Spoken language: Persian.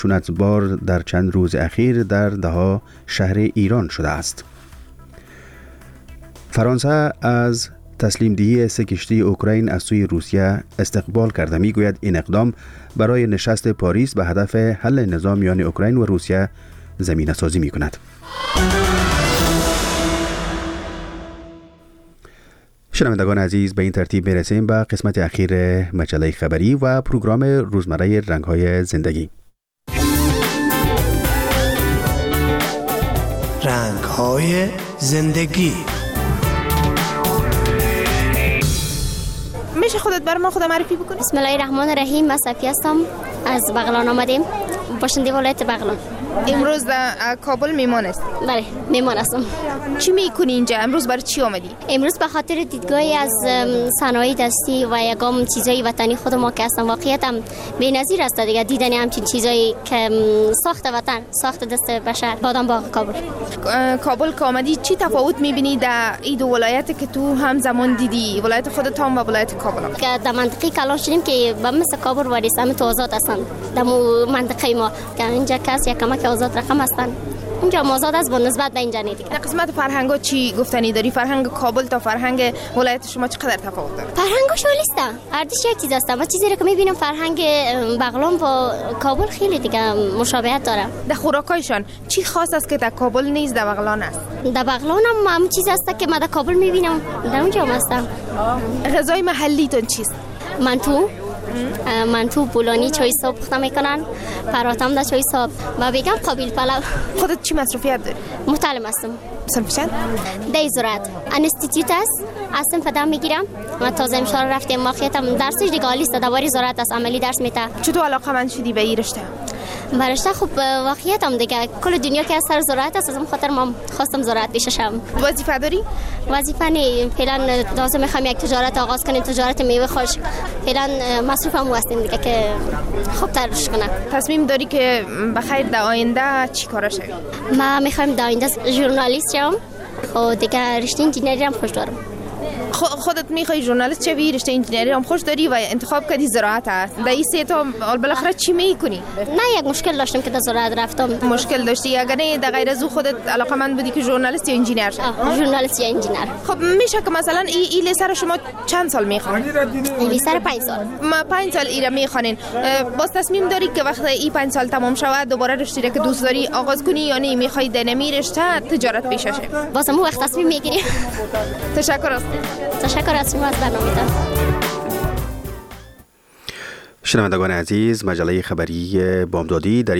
خشونت بار در چند روز اخیر در دهها شهر ایران شده است. فرانسه از تسلیم دهی 3 کشتی اوکراین از سوی روسیه استقبال کرده. میگوید این اقدام برای نشست پاریس به هدف حل نزاع میان اوکراین و روسیه زمینه سازی می کند. شنوندگان عزیز، به این ترتیب میرسیم به قسمت اخیر مجله خبری و پروگرام روزمره رنگ‌های زندگی. رنگ‌های زندگی. میشه خودت برای ما خود معرفی بکنی؟ بسم الله الرحمن الرحیم. من صفیه هستم، از بغلان آمدیم، باشنده ولایت بغلان. امروز در کابل میمان است؟ بله، میمان هستم. چی میکنی اینجا؟ امروز برای چی آمدی؟ امروز به خاطر دیدگاهی از صنایع دستی و یگام چیزای وطنی خود ما که هستم. واقعیت هم بی‌نظیر است دیگه، دیدن همچین چیزایی که ساخت وطن، ساخت دست بشر. بادام باغ کابل. کابل که آمدی چی تفاوت میبینی در این دو ولایت که تو هم زمان دیدی، ولایت خودت هم و ولایت کابل؟ که در منطقه کلان شدیم که به مثل کابل و رسم تو آزاد هستند. در منطقه ما که اینجا کس یک کمک آزاد رقم هستند، اینجا آزاد است با نسبت به اینجا نه دیگه. در قسمت فرهنگا چی گفتنی داری؟ فرهنگ کابل تا فرهنگ ولایت شما چقدر تفاوت داره؟ فرهنگش والیسته، هردیش یک چیز است. اما چیزی که میبینم فرهنگ بغلان با کابل خیلی دیگه مشابهت داره. در خوراکایشان چی خاص است که در کابل نیست در بغلان است؟ در بغلان هم چیز است که من در کابل میبینم در اونجا هم هستم. غذای محلیتون چیست؟ منتو بولانی چای صبح پخته میکنن، پراتم در چای صبح و بگم قابل پلو. خودت چی مصروفیت داری؟ متعلم هستم. صنف چند؟ دی زراعت انستیتیوت است، اصلا فدام میگیرم. من تازه امسال رفتم، ماخیتم درسش دیگه عالی است، درباره زراعت است، عملی درس میده. چطور علاقه‌مند شدی به این رشته؟ برشته خوب واقعیتم دیگه کل دنیا که از سر زراعت است، از خاطر ما خواستم زراعت بشم. وظیفه داری؟ وظیفه نه، فعلا لازم میخوام یک تجارت آغاز کنیم، تجارت میوه خشک. فعلا مصروفم هستیم دیگه که خوب ترش کنم. تصمیم داری که بخیر در آینده چی کارا شوی؟ من میخوام در آینده ژورنالیست شم و دیگه رشته انجینری هم خوش دارم. خودت میخوای ژورنالیست شوی، رشته انجینری هم خوش داری و انتخاب کردی زراعت است. در این سه تا بالاخره چی میکنی؟ نه، یک مشکل داشتم که در زراعت رفتم. مشکل داشتی؟ اگر نه در غیر از او خودت علاقه‌مند بودی که ژورنالیست یا انجینر شوی؟ ژورنالیست یا انجینر. خب میشه که مثلا این لیسر شما چند سال میخوانید؟ این لیسر 5 سال. ما 5 سال ایرا میخوانین. باز تصمیم داری که وقتی این 5 سال تمام شود دوباره رشته که دوست داری آغاز کنی یا نه میخوای در نمی رشته تجارت پیشه شوی؟ بازم وقت تصمیم میگیری. تشکر از شما از برنامه‌تان. شنوندگان عزیز، مجله خبری بامدادی در